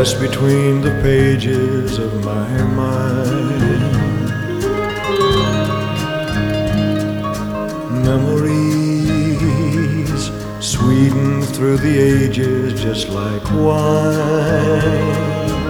pass between the pages of my mind. Memories sweetened through the ages just like wine.